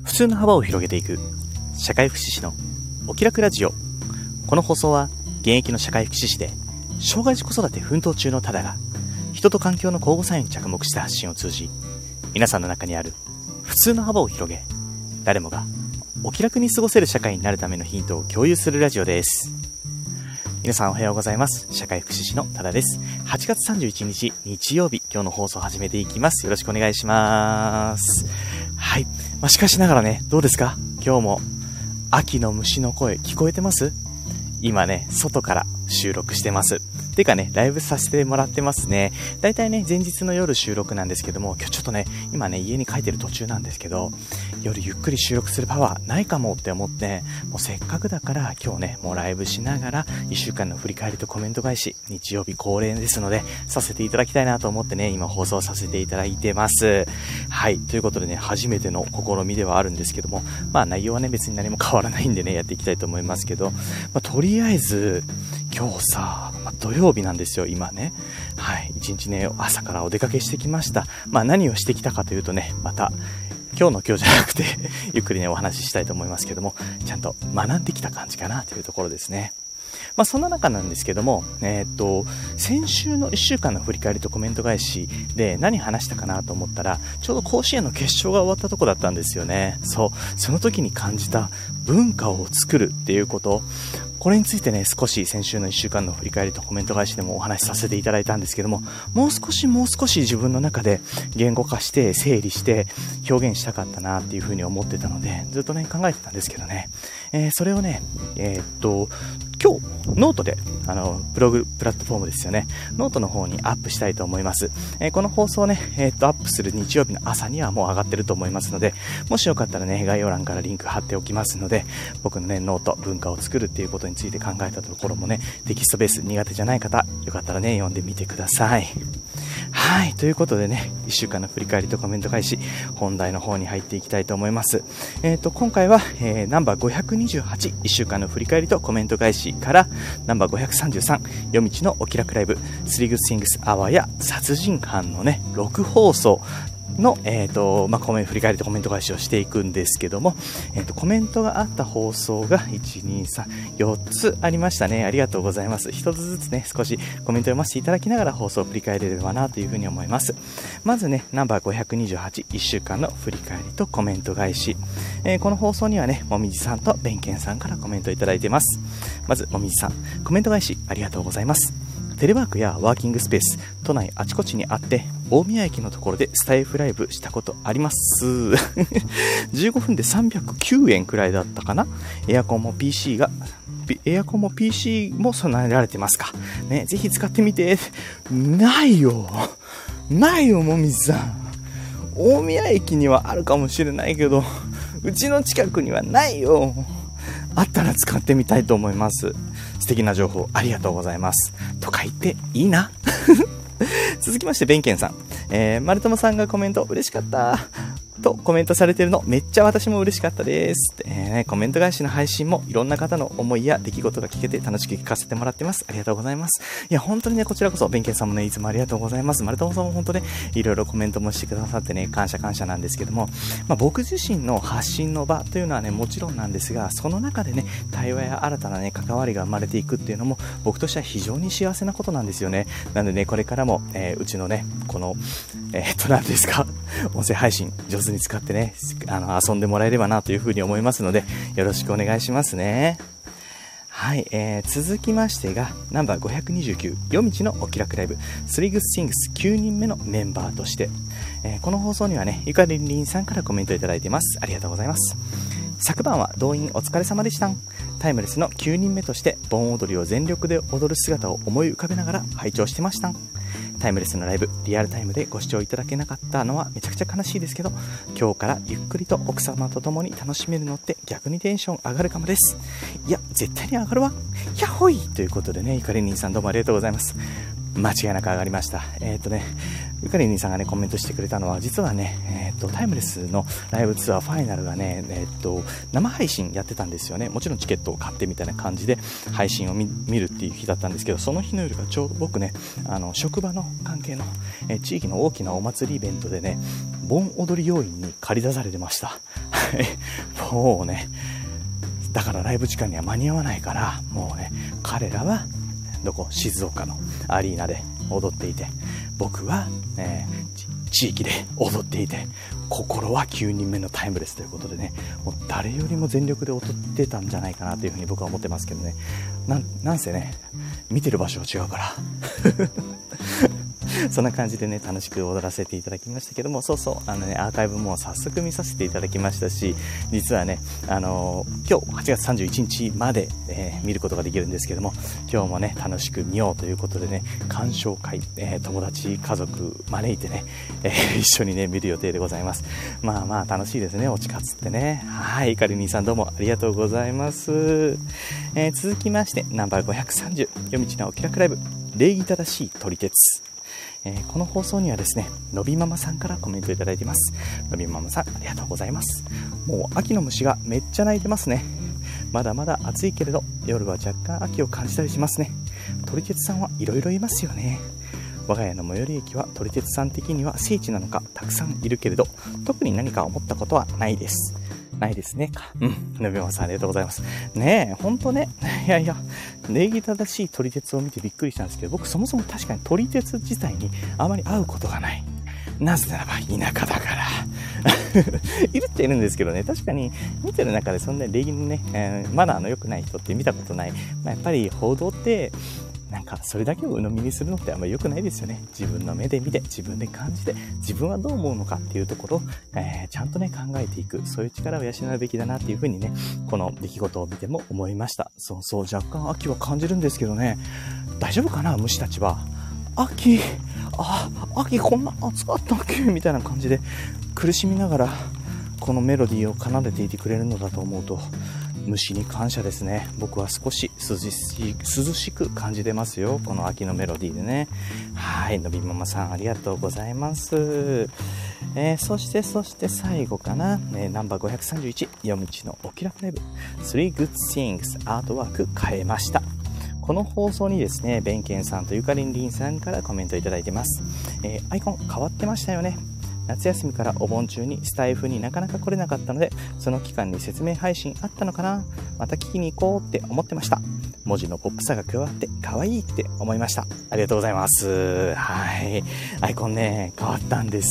普通の幅を広げていく社会福祉士のお気楽ラジオ。この放送は現役の社会福祉士で障害児子育て奮闘中のタダが人と環境の交互作用に着目した発信を通じ、皆さんの中にある普通の幅を広げ、誰もがお気楽に過ごせる社会になるためのヒントを共有するラジオです。皆さんおはようございます。社会福祉士のタダです。8月31日日曜日、今日の放送を始めていきます。よろしくお願いします。はい、しかしながらね、どうですか？今日も秋の虫の声聞こえてます？今ね、外から収録してます。てかね、ライブさせてもらってますね。だいたいね、前日の夜収録なんですけども、今日ちょっとね、今ね、家に帰ってる途中なんですけど、夜ゆっくり収録するパワーないかもって思って、もうせっかくだから今日ね、もうライブしながら1週間の振り返りとコメント返し、日曜日恒例ですのでさせていただきたいなと思ってね、今放送させていただいてます。はい、ということでね、初めての試みではあるんですけども、内容はね、別に何も変わらないんでね、やっていきたいと思いますけど、とりあえず今日さ、土曜日なんですよ、今ね。はい、一日ね、朝からお出かけしてきました。何をしてきたかというとね、また今日じゃなくてゆっくりね、お話ししたいと思いますけども、ちゃんと学んできた感じかなというところですね。そんな中なんですけども、先週の1週間の振り返りとコメント返しで何話したかなと思ったら、ちょうど甲子園の決勝が終わったとこだったんですよね。その時に感じた文化を作るっていうこと、これについてね、少し先週の1週間の振り返りとコメント返しでもお話しさせていただいたんですけども、もう少し自分の中で言語化して整理して表現したかったなっていうふうに思ってたので、ずっとね、考えてたんですけどね、それをね、今日ノートでブログプラットフォームですよね、ノートの方にアップしたいと思います。この放送ね、アップする日曜日の朝にはもう上がってると思いますので、もしよかったらね、概要欄からリンク貼っておきますので、僕のね、ノート文化を作るっていうことについて考えたところもね、テキストベース苦手じゃない方、よかったらね、読んでみてください。はい、ということでね、1週間の振り返りとコメント返し、本題の方に入っていきたいと思います。今回は、ナンバー528、1週間の振り返りとコメント返しから、ナンバー533、夜道のお気楽ライブ、スリーグッシングスアワーや殺人犯のね、6放送の、振り返りとコメント返しをしていくんですけども、コメントがあった放送が1、2、3、4つありましたね。ありがとうございます。一つずつね、少しコメントを読ませていただきながら放送を振り返れればなというふうに思います。まずね、ナンバー528、1週間の振り返りとコメント返し、この放送にはね、もみじさんとべんけんさんからコメントいただいています。まず、もみじさん、コメント返しありがとうございます。テレワークやワーキングスペース、都内あちこちにあって大宮駅のところでスタイフライブしたことあります15分で309円くらいだったかな。エアコンも PC も備えられてますかね。ぜひ使ってみて。ないよもみじさん。大宮駅にはあるかもしれないけど、うちの近くにはないよ。あったら使ってみたいと思います。素敵な情報ありがとうございますとか言っていいな続きまして、べんけんさん、丸友さんがコメント嬉しかったとコメントされてるのめっちゃ私も嬉しかったです。コメント返しの配信もいろんな方の思いや出来事が聞けて楽しく聞かせてもらってます。ありがとうございます。いや本当にね、こちらこそべんけんさんもね、いつもありがとうございます。丸友さんも本当ね、いろいろコメントもしてくださってね、感謝なんですけども、僕自身の発信の場というのはね、もちろんなんですが、その中でね、対話や新たなね、関わりが生まれていくっていうのも僕としては非常に幸せなことなんですよね。なのでね、これからも、うちのね、この何ですか、音声配信上手に使ってね、遊んでもらえればなというふうに思いますので、よろしくお願いしますね。はい、続きましてがナンバー529、夜道のお気楽ライブ、スリーグッシングス9人目のメンバーとして、この放送にはね、ゆかりんりんさんからコメントいただいています。ありがとうございます。昨晩は動員お疲れ様でした。タイムレスの9人目として盆踊りを全力で踊る姿を思い浮かべながら拝聴してました。タイムレスのライブ、リアルタイムでご視聴いただけなかったのはめちゃくちゃ悲しいですけど、今日からゆっくりと奥様と共に楽しめるのって逆にテンション上がるかもです。いや絶対に上がるわ、やっほいということでね、ゆかりにんさんどうもありがとうございます。間違いなく上がりました。ゆかりにさんがねコメントしてくれたのは、実はね、タイムレスのライブツアーファイナルがね、生配信やってたんですよね。もちろんチケットを買ってみたいな感じで配信を 見るっていう日だったんですけど、その日の夜がちょうど僕ね、職場の関係の、地域の大きなお祭りイベントでね、盆踊り要員に駆り出されてましたもうね、だからライブ時間には間に合わないから、もうね、彼らは静岡のアリーナで踊っていて、僕は、地域で踊っていて、心は9人目のタイムレスということでね、もう誰よりも全力で踊ってたんじゃないかなというふうに僕は思ってますけどね。なんせね、見てる場所は違うからそんな感じでね、楽しく踊らせていただきましたけども、そうそう、アーカイブも早速見させていただきましたし、実はね、今日8月31日まで、見ることができるんですけども、今日もね、楽しく見ようということでね、鑑賞会、友達、家族招いてね、一緒にね、見る予定でございます。まあまあ楽しいですね、おちかつってね。はい、カリニーさんどうもありがとうございます。続きまして、ナンバー530、夜道のお気楽ライブ、礼儀正しい撮り鉄。この放送にはですね、のびママさんからコメントいただいています。のびママさん、ありがとうございます。もう秋の虫がめっちゃ鳴いてますね。まだまだ暑いけれど、夜は若干秋を感じたりしますね。撮り鉄さんはいろいろいますよね。我が家の最寄り駅は撮り鉄さん的には聖地なのかたくさんいるけれど、特に何か思ったことはないです。ないですね。のびまさんありがとうございます。ねえ、ほんとね。いや、礼儀正しい撮り鉄を見てびっくりしたんですけど、僕そもそも確かに撮り鉄自体にあまり会うことがない。なぜならば田舎だからいるっちゃいるんですけどね、確かに見てる中でそんな礼儀のね、マナーの良くない人って見たことない。やっぱり報道ってなんかそれだけを鵜呑みにするのってあんまり良くないですよね。自分の目で見て、自分で感じて、自分はどう思うのかっていうところを、ちゃんとね考えていく、そういう力を養うべきだなっていうふうにね、この出来事を見ても思いました。そうそう、若干秋は感じるんですけどね、大丈夫かな、虫たちは。秋こんな暑かったっけみたいな感じで苦しみながらこのメロディーを奏でていてくれるのだと思うと、虫に感謝ですね。僕は少し涼しく感じてますよ、この秋のメロディーでね。はい、のびママさんありがとうございます。そして最後かな、ナンバー531、夜道のお気楽ライブ Three Good Things アートワーク変えました。この放送にですね、ベンケンさんとゆかりんりんさんからコメントいただいてます。アイコン変わってましたよね。夏休みからお盆中にスタイフになかなか来れなかったので、その期間に説明配信あったのかな、また聞きに行こうって思ってました。文字のポップさが加わって可愛いって思いました。ありがとうございます。はい、アイコンね変わったんです。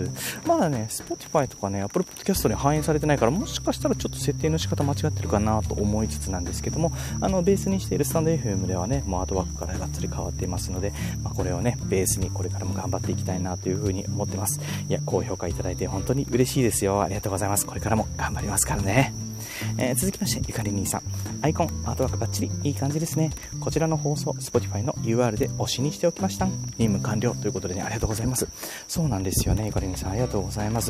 まだね Spotify とかね Apple Podcast に反映されてないから、もしかしたらちょっと設定の仕方間違ってるかなと思いつつなんですけども、ベースにしているスタンド FM ではね、もうアートワークからがっつり変わっていますので、これをねベースにこれからも頑張っていきたいなというふうに思ってます。いや、高評価いただいて本当に嬉しいですよ。ありがとうございます。これからも頑張りますからね。続きましてゆかり兄さん、アイコンアートワークバッチリいい感じですね。こちらの放送 Spotify の URL で推しにしておきました。任務完了ということでね、ありがとうございます。そうなんですよね、ゆかり兄さんありがとうございます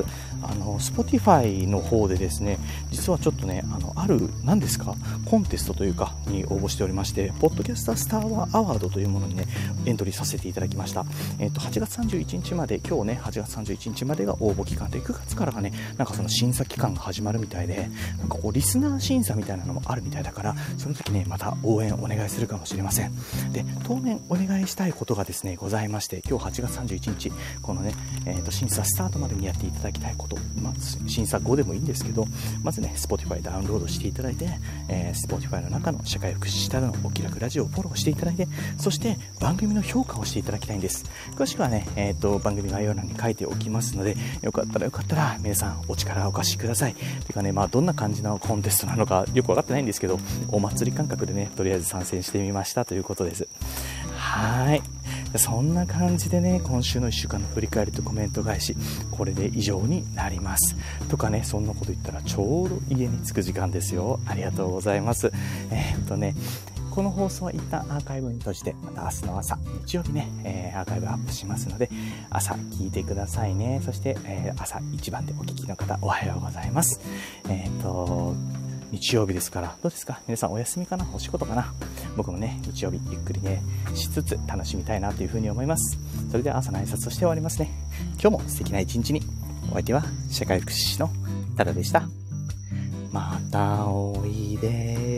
。Spotify の方でですね、実はちょっとねある何ですかコンテストというかに応募しておりまして、ポッドキャスタースターアワードというものにねエントリーさせていただきました。8月31日まで、今日ね8月31日までが応募期間で、9月からがねなんかその審査期間が始まるみたいで、なんかリスナー審査みたいなのもあるみたいだから、その時ねまた応援お願いするかもしれません。で、当面お願いしたいことがですねございまして、今日8月31日このね、審査スタートまでにやっていただきたいこと、審査後でもいいんですけど、まずね Spotify ダウンロードしていただいて、Spotify の中の社会福祉士ただのお気楽ラジオをフォローしていただいて、そして番組の評価をしていただきたいんです。詳しくはね、番組概要欄に書いておきますので、よかったら皆さんお力をお貸しください。というかね、どんな感じのコンテストなのかよく分かってないんですけど、お祭り感覚でねとりあえず参戦してみましたということです。はい、そんな感じでね、今週の1週間の振り返りとコメント返し、これで以上になりますとかね、そんなこと言ったらちょうど家に着く時間ですよ。ありがとうございます。この放送は一旦アーカイブに閉じて、また明日の朝日曜日ね、アーカイブアップしますので、朝聞いてくださいね。そして、朝一番でお聞きの方おはようございます。日曜日ですから、どうですか皆さん、お休みかな、お仕事かな。僕もね日曜日ゆっくりねしつつ楽しみたいなというふうに思います。それでは朝の挨拶として終わりますね。今日も素敵な一日に。お相手は社会福祉士のタダでした。またおいで